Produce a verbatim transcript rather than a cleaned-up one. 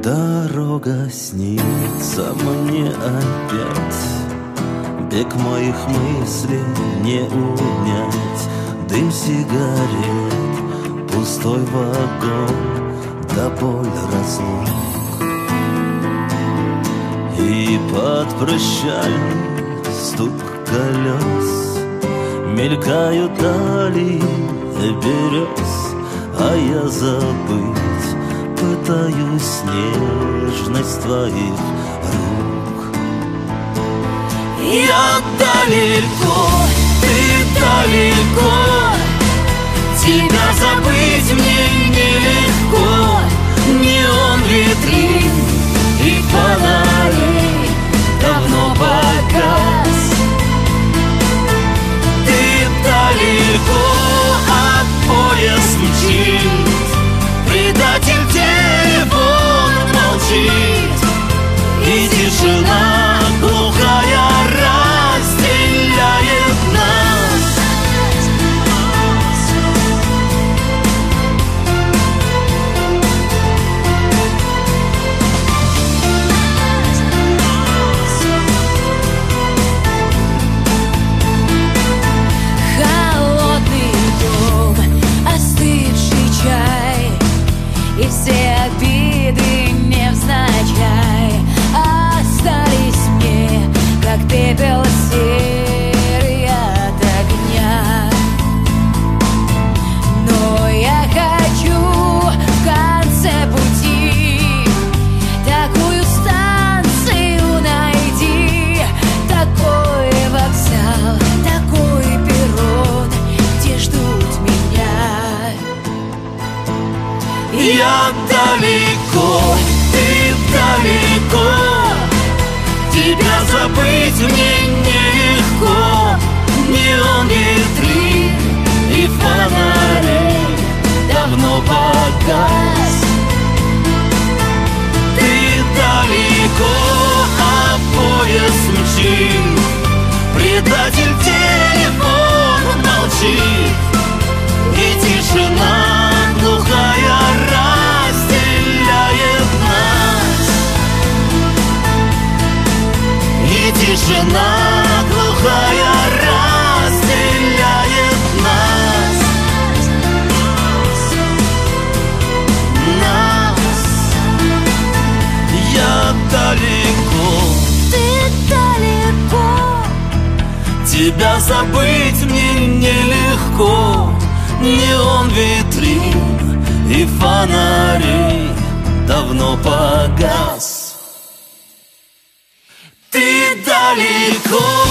Дорога снится мне опять, бег моих мыслей не унять. Дым сигарет, пустой вагон, да боль разлук. И под прощальный стук колес мелькают дали берез, а я забыть пытаюсь нежность твоих рук. Я далеко, ты далеко, тебя забыть мне нелегко. Неон витрин и фонарей давно погас. Ты далеко, а поезд мчит, предатель телефон молчит, и тишина глухая разделяет нас. Холодный дом, остывший чай, и все обиды невзначай остались мне, как пепел серый от огня. Но я хочу в конце пути такую станцию найти, такой вокзал, такой перрон, где ждут меня. Я далеко, ты далеко, тебя забыть мне нелегко. Неон витрин и фонарей давно погас. Ты далеко, а поезд мчит, предатель телефон молчит, и тишина глухая разделяет нас. И тишина глухая разделяет нас. Нас. Я далеко, Ты далеко, тебя забыть мне нелегко. Неон витрин и фонарей давно погас. Ты далеко.